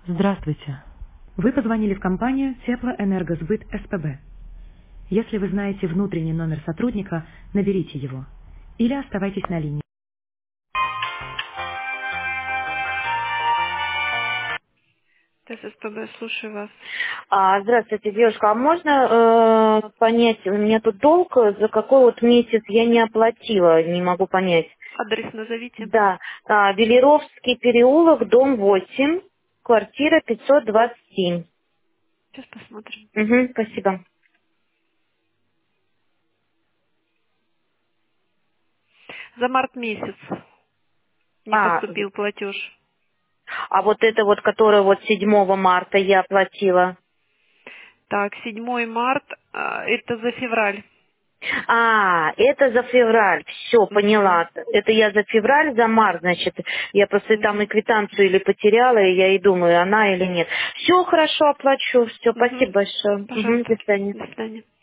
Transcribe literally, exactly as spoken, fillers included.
Здравствуйте. Вы позвонили в компанию Теплоэнергосбыт СПБ. Если вы знаете внутренний номер сотрудника, наберите его. Или оставайтесь на линии. ТССПБ, слушаю вас. А, здравствуйте, девушка. А можно э, понять, у меня тут долг, за какой вот месяц я не оплатила, не могу понять. Адрес назовите. Да, а, Велеровский переулок, дом восемь, квартира пятьсот двадцать семь. Сейчас посмотрим. Угу, спасибо. За март месяц не А, поступил платеж. а вот это вот, которое вот седьмого марта я оплатила. Так, седьмой марта, а, это за февраль. А, это за февраль. Все, Мгм. поняла. Это я за февраль, за март, значит. Я просто там и Мгм. квитанцию или потеряла, и я и думаю, она или нет. Все хорошо, оплачу. Все, Мгм. спасибо большое. Мгм, Пожалуйста. до свидания. До свидания.